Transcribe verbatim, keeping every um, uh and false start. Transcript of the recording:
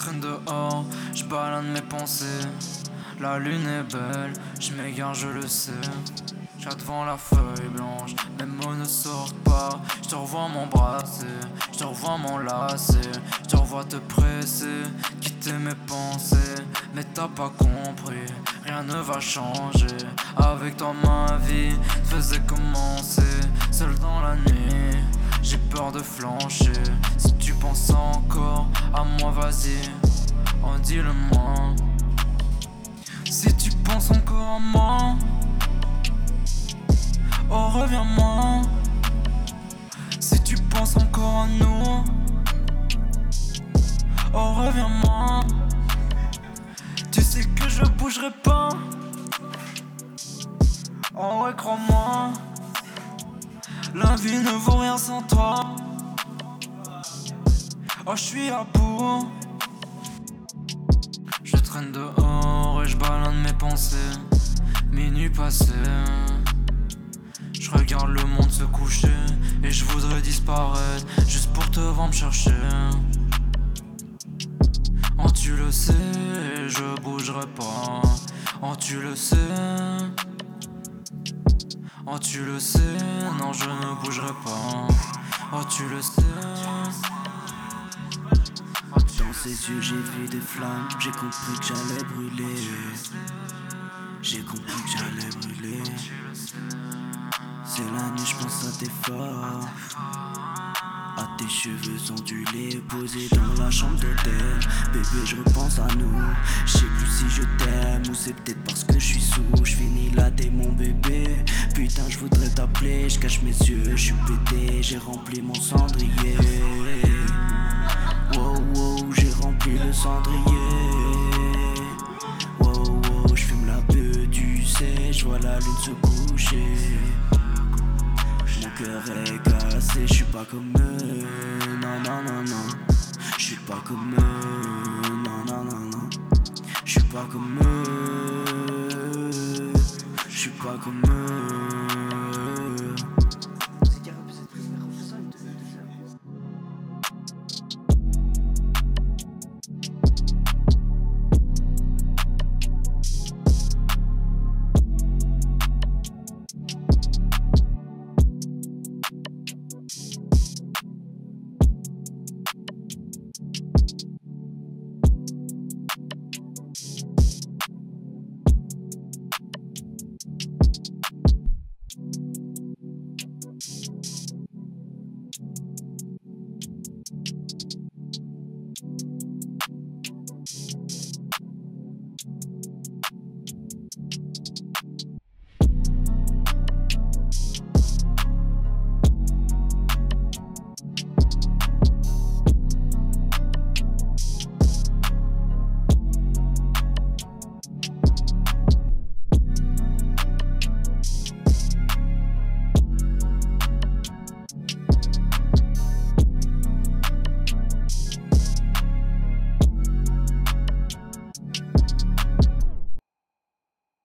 traîne dehors, je balade mes pensées. La lune est belle, je m'égare, je le sais. J'ai devant la feuille blanche, mes mots ne sortent pas. Je te revois m'embrasser, je te revois m'enlacer, je te revois te presser, quitter mes pensées. Mais t'as pas compris, rien ne va changer. Avec toi ma vie faisait commencer. Seul dans la nuit, j'ai peur de flancher. Si tu penses encore à moi, vas-y, oh dis-le-moi. Si tu penses encore à moi, oh reviens-moi. Si tu penses encore à nous, oh reviens-moi. Tu sais que je bougerai pas, oh ouais crois-moi. La vie ne vaut rien sans toi. Oh je suis à bout. Je traîne dehors et je balade mes pensées. Minuit passé, je regarde le monde se coucher et je voudrais disparaître juste pour te voir me chercher. Oh tu le sais, je bougerai pas. Oh tu le sais. Oh tu le sais, non je ne bougerai pas. Oh tu le sais. Dans ses yeux j'ai vu des flammes, j'ai compris que j'allais brûler. J'ai compris que j'allais brûler. C'est la nuit, j'pense à tes forts, à tes cheveux ondulés posés dans la chambre d'hôtel. Bébé je repense à nous, je sais plus si je t'aime ou c'est peut-être parce que je suis sous. Je finis là t'es mon bébé, putain je voudrais t'appeler. Je cache mes yeux, je suis pété, j'ai rempli mon cendrier. Wow wow, j'ai rempli le cendrier. Wow wow, je fume la peu, tu sais, je vois la lune se coucher. Mon cœur est cassé, je suis pas comme eux. Non non non non, je suis pas comme eux. Non non non non, je suis pas comme eux. Je suis pas comme eux.